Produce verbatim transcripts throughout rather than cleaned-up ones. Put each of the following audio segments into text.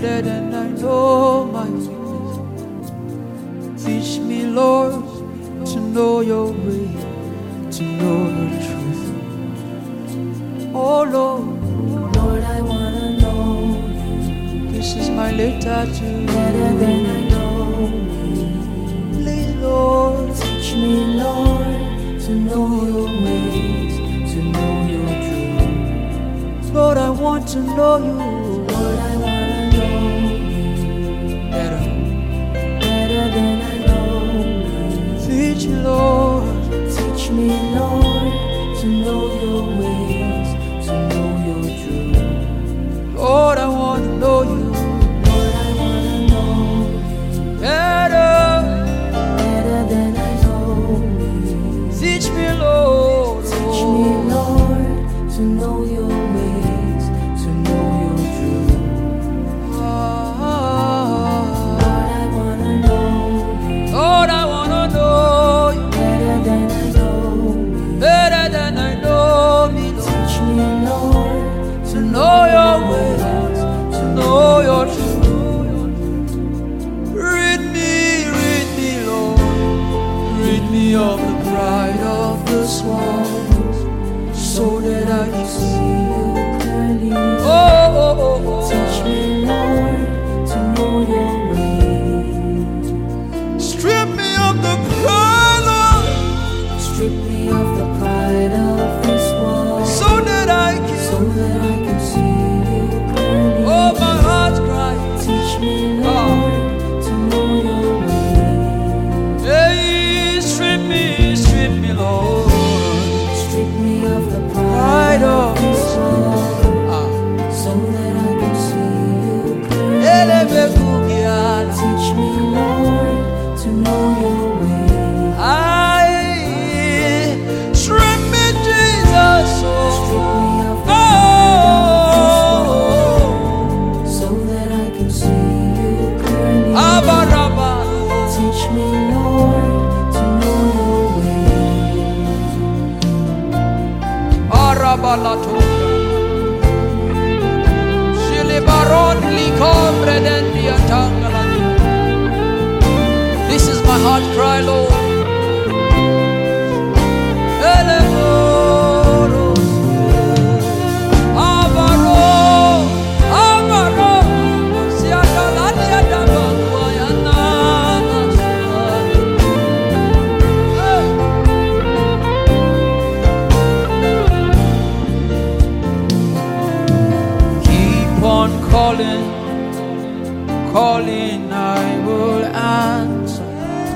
better than I know my weakness. Teach me, Lord, to know your way, to know your truth. Oh Lord, Lord, I wanna know you. this is my letter to you. Better than I know me. Please, Lord, Teach me, Lord, to know your ways, to know your truth. Lord, I want to know you. Lord, I wanna know you. Better. Better than I know me. Teach me, Lord. Teach me, Lord, to know your ways, to know your truth. Lord, I want to know you. Lord, I wanna know you. Better. Better than I know me. Teach me, Lord. Teach me, Lord, to know your ways, to know your truth. Ah, Lord, I wanna know you. Lord, I want to know you. Better than I know me. Better than I know me, Lord. Teach me, Lord, To know your ways, to know your truth. Rid me, rid me, Lord. Rid me of the pride of this world, so that I can see you. clearly. Oh, oh, oh, oh. Teach me, Lord, to know your ways. Strip me of the pride, Lord, Strip me of the pride of this world, so that I so can. that I can see you clearly. Oh, my heart cries. Teach me, Lord, to know your ways. Hey, strip me, strip me, Lord. Strip me of the Pride pride of of this world, Ah. so that I can see you clearly. Elebe kugiala. Teach me, Lord, to know your ways. Aye, strip me, Jesus. Strip me of the Oh, so that I can see you clearly. Abaraba. Teach me, Lord, to know your ways. Arabalato. Shilibaron likombre dendia tangalani. This is my heart cry, Lord. Eleboro. Abaro. Abaro. Siadalani adabakwayana. Hey. Keep on calling, calling, I will answer.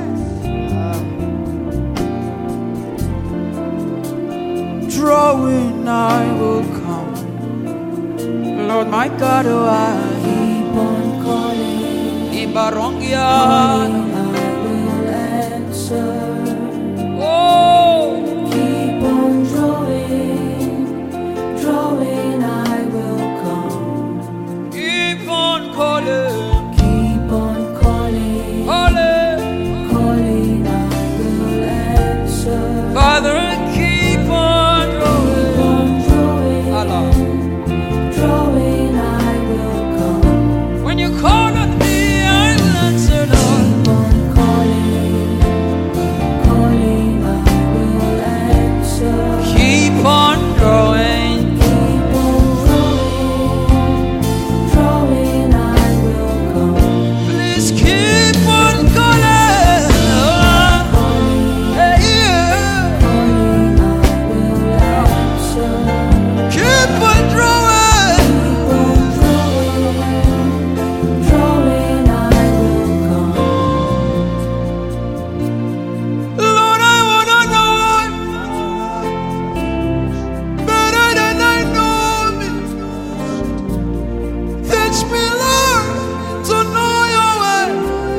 Drawing, I will come. Lord, my God, oh, I Keep on calling, Ibarongia. calling, I will answer. Oh, Keep on drawing, drawing, I will come. keep on calling, Keep on calling, calling, calling, I will answer. Father, keep on drawing. Keep on drawing, Allah. drawing, I will come. When you call on me, I'll answer, Lord. Keep on calling, calling, I will answer. Keep on drawing. Keep on drawing, drawing, I will come. Please keep on calling. Hey, yeah. Calling, I will answer. Keep on drawing. Keep on drawing, drawing, I will come. Lord, I wanna know better than I know me. Teach me, Lord, to know your way,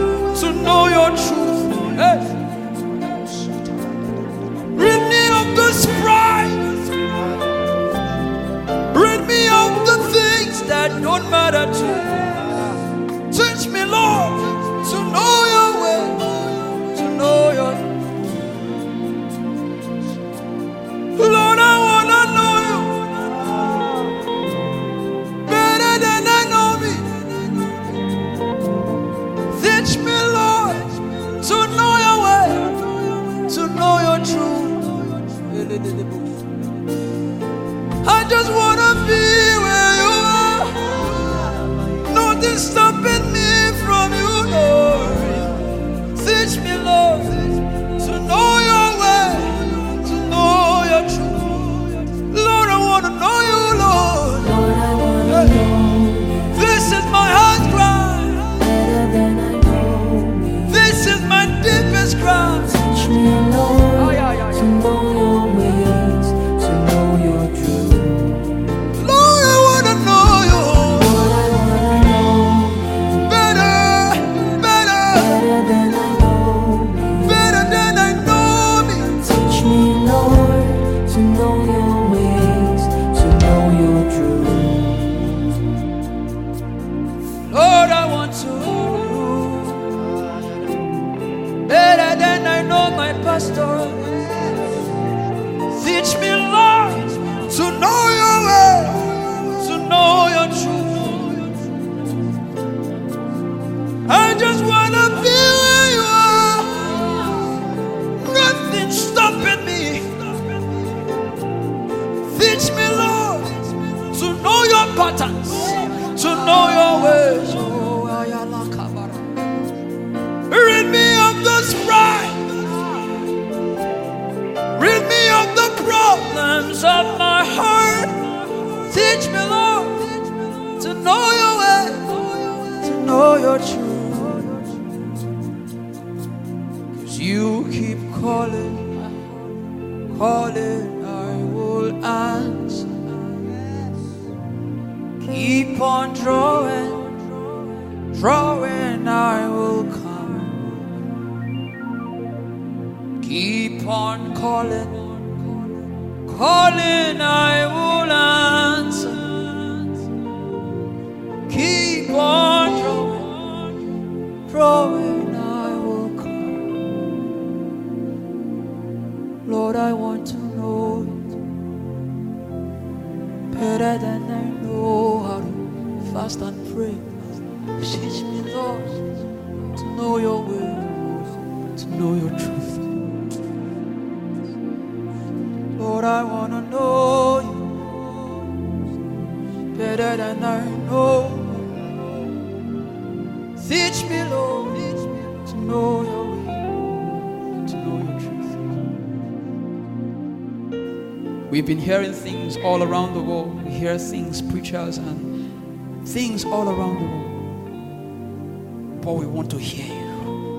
pastor. Teach me, Lord, to know your way, to know your truth. I just want to be where you are. Nothing stopping me. Teach me, Lord, to know your patterns, to know your ways. Rid me of this pride. Rid me of the problems of my heart. Teach me, Lord, to know your way, to know your truth. Cause you keep calling, calling, I will answer. Keep on drawing, drawing, I will come. Keep on calling, calling, I will answer. Keep on drawing, drawing, I will come. Lord, I want to know it better than I know how to fast and pray. Teach me, Lord, to know your will, to know your truth. Lord, I want to know you better than I know. Teach me, Lord, to know your way, to know your truth. We've been hearing things all around the world. We hear things, preachers, and things all around the world. But we want to hear you.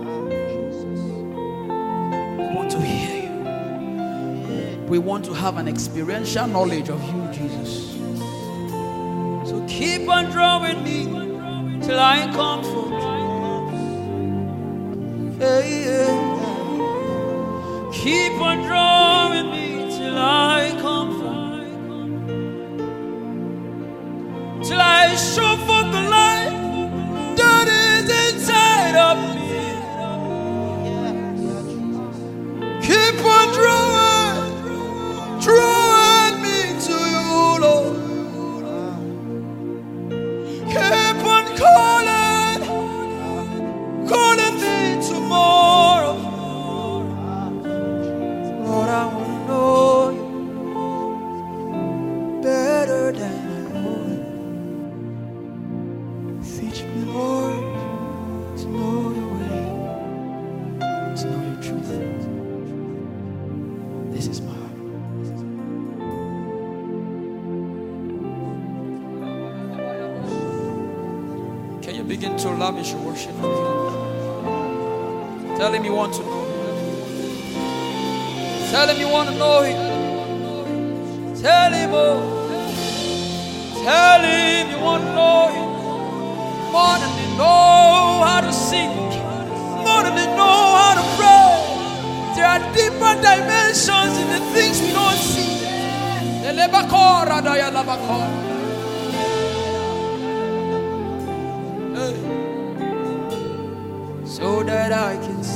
We want to hear you. We want to have an experiential knowledge of you, Jesus. So keep on drawing me till I come forth. Hey, yeah. Keep on drawing me till I come forth. Till I show forth the light that is inside of me. Keep on drawing. Drawing me to you, Lord. Keep on calling, calling me tomorrow. Lord, I want to know you better than I know you. Teach me, Lord, to know your way, to know your truth. This is my heart. Begin to lavish your worship on him. Tell him you want to know him. Tell him you want to know him. Tell him, oh. Tell him you want to know him. More than they know how to sing. More than they know how to pray. There are deeper dimensions in the things we don't see. So that I can